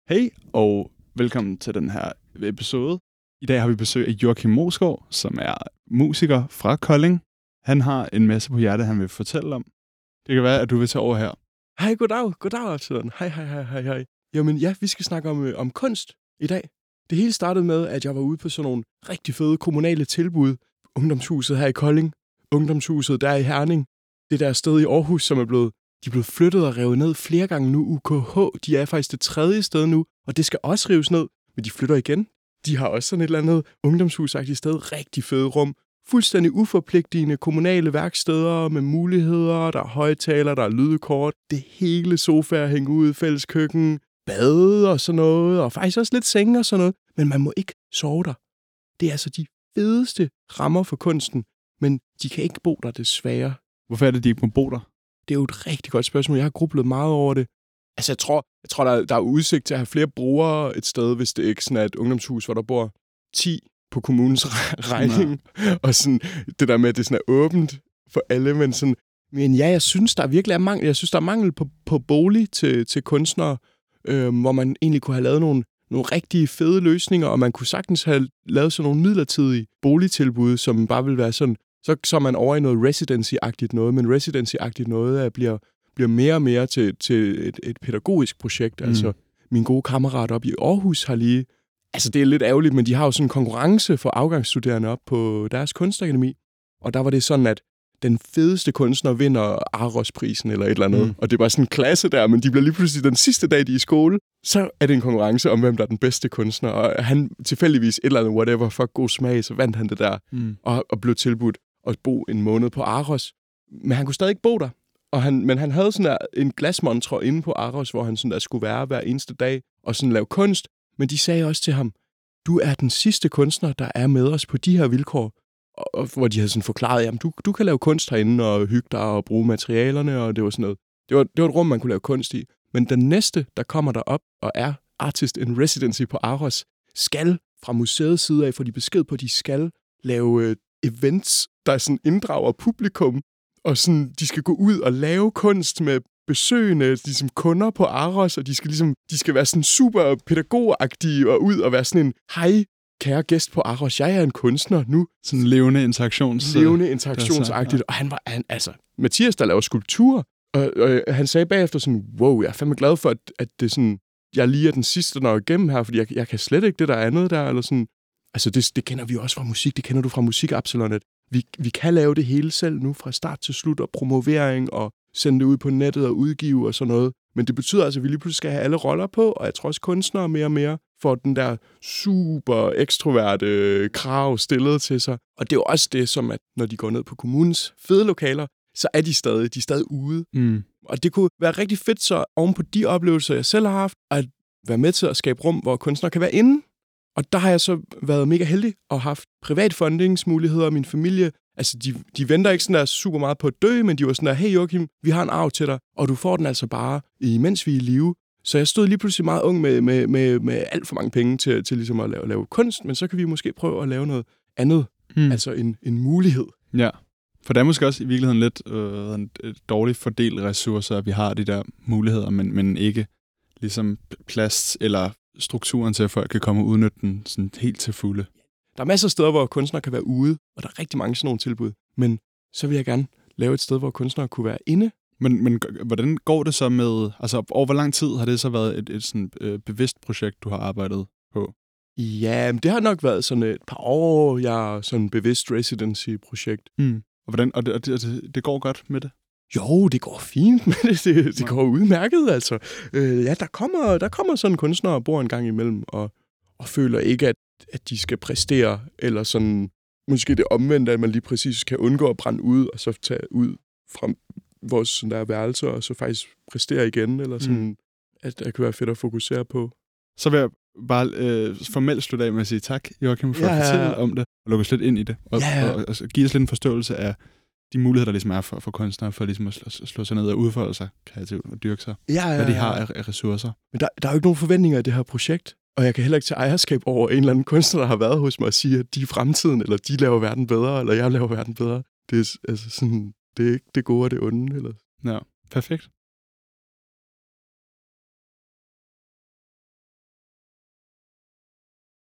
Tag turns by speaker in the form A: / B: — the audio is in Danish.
A: Hej og velkommen til den her episode. I dag har vi besøg af Joachim Moesgaard, som er musiker fra Kolding. Han har en masse på hjertet, han vil fortælle om. Det kan være, at du vil tage over her.
B: Hej, goddag, Absalon. Hej. Jamen ja, vi skal snakke om kunst i dag. Det hele startede med, at jeg var ude på sådan nogle rigtig fede kommunale tilbud. Ungdomshuset her i Kolding, ungdomshuset der i Herning, det der sted i Aarhus, som de er blevet flyttet og revet ned flere gange nu. UKH, de er faktisk det 3. sted nu, og det skal også rives ned, men de flytter igen. De har også sådan et eller andet ungdomshusagtigt sted, rigtig fede rum, fuldstændig uforpligtende kommunale værksteder med muligheder, der er højtaler, der er lydkort, det hele sofaer hænger ud, fælles køkken, bad og sådan noget, og faktisk også lidt senge og sådan noget, men man må ikke sove der. Det er altså de fedeste rammer for kunsten, men de kan ikke bo der desværre.
A: Hvorfor er det, de ikke må bo der?
B: Det er jo et rigtig godt spørgsmål. Jeg har grublet meget over det. Altså, jeg tror der er udsigt til at have flere brugere et sted, hvis det ikke sådan er et ungdomshus, hvor der bor 10 på kommunens regning. Og sådan det der med, at det sådan er åbent for alle, men ja, jeg synes, der virkelig er mangel. Jeg synes, der er mangel på bolig til kunstnere, hvor man egentlig kunne have lavet nogle rigtig fede løsninger, og man kunne sagtens have lavet sådan nogle midlertidige boligtilbud, som bare vil være sådan, så er man over i noget residency-agtigt noget, men residency-agtigt noget bliver mere og mere til et pædagogisk projekt. Altså, min gode kammerat op i Aarhus har lige... Altså, det er lidt ærgerligt, men de har jo sådan en konkurrence for afgangsstuderende op på deres kunstakademi, og der var det sådan, at den fedeste kunstner vinder Aros-prisen eller et eller andet, og det var sådan en klasse der, men de bliver lige pludselig den sidste dag, de er i skole, så er det en konkurrence om, hvem der er den bedste kunstner, og han tilfældigvis et eller andet, whatever, for god smag, så vandt han det der, og blev tilbudt at bo en måned på Aros. Men han kunne stadig ikke bo der. Men han havde sådan en glasmontre inde på Aros, hvor han sådan der skulle være hver eneste dag og sådan lave kunst. Men de sagde også til ham, du er den sidste kunstner, der er med os på de her vilkår. Og hvor de havde sådan forklaret, jamen du kan lave kunst herinde og hygge dig og bruge materialerne, og det var sådan noget. Det var et rum, man kunne lave kunst i. Men den næste, der kommer derop og er artist in residency på Aros, skal fra museets side af få de besked på, at de skal lave events, der sådan inddrager publikum, og sådan, de skal gå ud og lave kunst med besøgende, ligesom kunder på Aros, og de skal være sådan super pædagogagtige og ud og være sådan en, hej, kære gæst på Aros, jeg er en kunstner nu.
A: Sådan levende
B: interaktionsagtigt. Og Mathias, der laver skulpturer, og han sagde bagefter sådan, wow, jeg er fandme glad for, at det sådan, jeg lige er den sidste, når jeg er igennem her, fordi jeg kan slet ikke det, der andet der, eller sådan. Altså, det kender vi jo også fra musik. Det kender du fra musik, Absalon, at vi kan lave det hele selv nu, fra start til slut, og promovering, og sende det ud på nettet og udgive og sådan noget. Men det betyder altså, at vi lige pludselig skal have alle roller på, og jeg tror også kunstnere mere og mere får den der super ekstroverte krav stillet til sig. Og det er jo også det, som at når de går ned på kommunens fede lokaler, så er de er stadig ude. Og det kunne være rigtig fedt så oven på de oplevelser, jeg selv har haft, at være med til at skabe rum, hvor kunstnere kan være inde. Og der har jeg så været mega heldig og haft privat fundingsmuligheder. Min familie, altså de venter ikke sådan der super meget på at dø, men de var sådan der, hey Joachim, vi har en arv til dig, og du får den altså bare, imens vi er i live. Så jeg stod lige pludselig meget ung med alt for mange penge til ligesom at lave kunst, men så kan vi måske prøve at lave noget andet, altså en mulighed.
A: Ja, for det er måske også i virkeligheden lidt et dårligt fordelt ressourcer, at vi har de der muligheder, men ikke ligesom plads eller strukturen til, at folk kan komme og udnytte den sådan helt til fulde.
B: Der er masser af steder, hvor kunstnere kan være ude, og der er rigtig mange sådan nogle tilbud. Men så vil jeg gerne lave et sted, hvor kunstnere kunne være inde.
A: Men hvordan går det så med, altså over hvor lang tid har det så været et sådan bevidst projekt, du har arbejdet på?
B: Ja, det har nok været sådan et par år, jeg har sådan et bevidst residency-projekt.
A: Og hvordan, og det går godt med det?
B: Jo, det går fint med det. Det går udmærket, altså. Ja, der kommer sådan kunstnere og bor en gang imellem, og føler ikke, at de skal præstere, eller sådan, måske det omvendte, at man lige præcis kan undgå at brænde ud, og så tage ud fra vores sådan der værelser, og så faktisk præstere igen, eller sådan, at det kan være fedt at fokusere på.
A: Så vil jeg bare formelt slutte af med at sige tak, Joachim, for at fortælle om det, og lukke os lidt ind i det, og give os lidt en forståelse af de muligheder, der ligesom er for kunstnere, for ligesom at slå sig ned og udfolde sig kreativt og dyrke sig, hvad de har af ressourcer.
B: Men der er jo ikke nogen forventninger i det her projekt, og jeg kan heller ikke tage ejerskab over en eller anden kunstner, der har været hos mig og sige, at de er fremtiden, eller de laver verden bedre, eller jeg laver verden bedre. Det er altså sådan, det er ikke det gode og det onde. Eller?
A: Ja, perfekt.